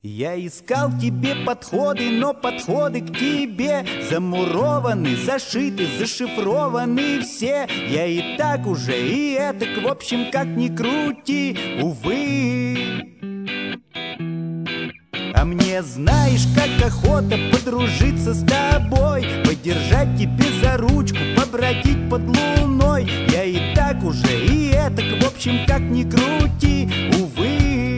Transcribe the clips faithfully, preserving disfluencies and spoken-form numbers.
Я искал тебе подходы, но подходы к тебе замурованы, зашиты, зашифрованы все. Я и так уже, и этак, в общем, как ни крути, увы. А мне, знаешь, как охота подружиться с тобой, подержать тебе за ручку, побродить под луной. Я и так уже, и этак, в общем, как ни крути, увы.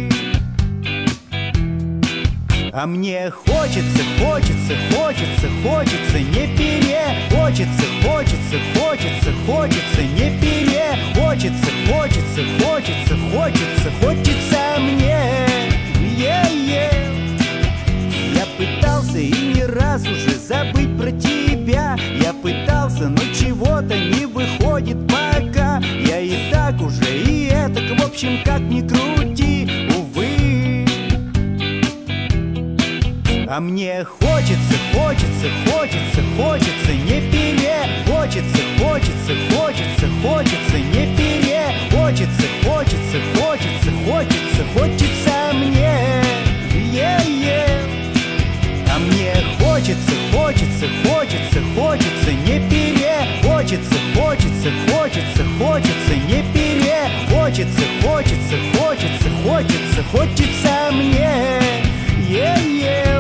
А мне хочется, хочется, хочется, хочется, не пере. Хочется, хочется, хочется, хочется, не пере. Хочется, хочется, хочется, хочется, хочется мне. Е-е. Я пытался и не раз уже забыть про тебя. Я пытался, но чего-то не выходит пока. Я и так уже, и этак, в общем, как ни крути, увы. А мне хочется, хочется, хочется, хочется, не пере. Хочется, хочется, хочется, хочется, не пере. Хочется, хочется, хочется, хочется, хочется мне. Е-е. А мне хочется, хочется, хочется, хочется, не пере. Хочется, хочется, хочется, хочется, не пере. Хочется, хочется, хочется, хочется, хочется мне. Е-е.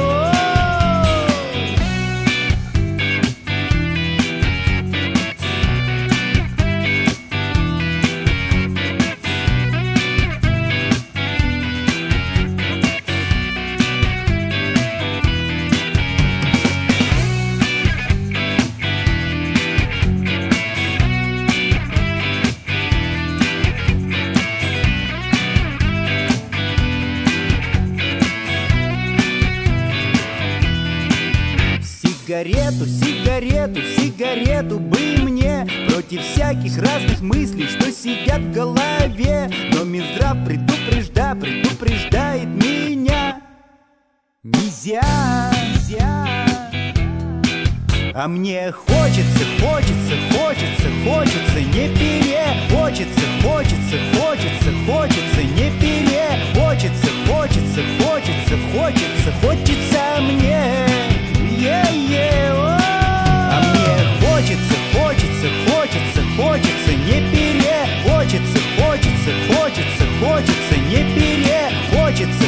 Сигарету, сигарету, сигарету бы мне против всяких разных мыслей, что сидят в голове. Но Минздрав предупрежда, предупреждает меня. Нельзя, нельзя. А мне хочется, хочется, хочется, хочется, не пере. Хочется, хочется, хочется, хочется, не пере. Хочется, хочется, хочется, хочется, хочется мне. Е-е. А мне хочется, хочется, хочется, хочется, не пере. Хочется, хочется, хочется, хочется, не пере. Хочется,